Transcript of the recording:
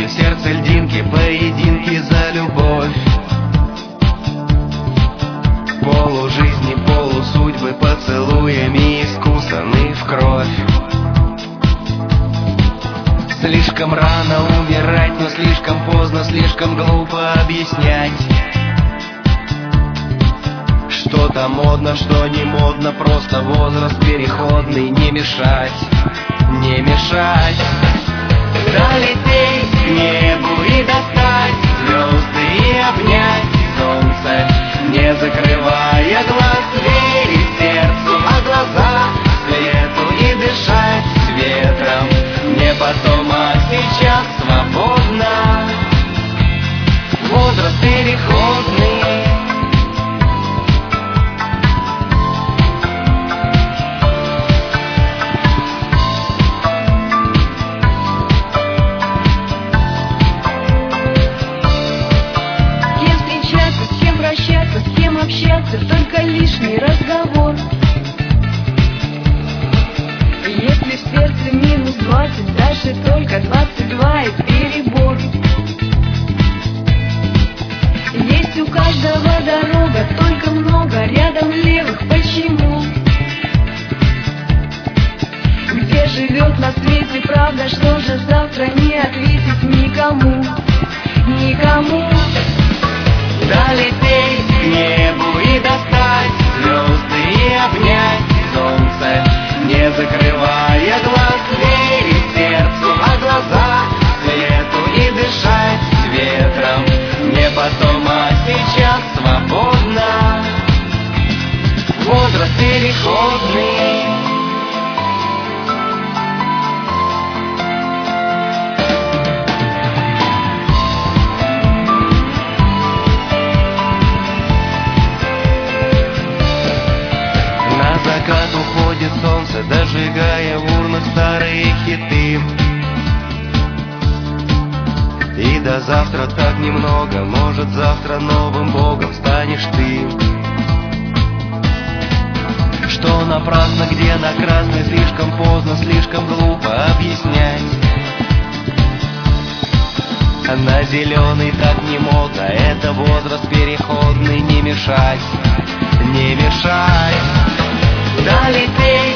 в сердце льдинки, поединки за любовь. Полужизни, полусудьбы, поцелуями искусаны в кровь. Слишком рано умирать, но слишком поздно, слишком глупо объяснять. Что-то модно, что не модно, просто возраст переходный. Не мешать, не мешать. Долететь к небу и достать звезды и обнять солнце, не закрывая глаз, верить сердцу, а глаза свету и дышать ветром. Не потом, а сейчас свободно. Возраст переходный. С кем общаться, только лишний разговор. Если в сердце минус 20, дальше только 22 и перебор. Есть у каждого дорога, только много рядом левых. Почему? Где живет на свете правда, что же завтра не ответить никому, никому. Долететь к небу и достать звезды и обнять солнце, не закрывая глаз, верить сердцу, а глаза свету и дышать ветром. Не потом, а сейчас свободно. Возраст переходный. Закат уходит солнце, дожигая в урнах старые хиты. И до завтра так немного, может завтра новым богом станешь ты. Что напрасно, где на красный, слишком поздно, слишком глупо объяснять. А на зеленый так не модно, это возраст переходный. Не мешать, не мешать. Долететь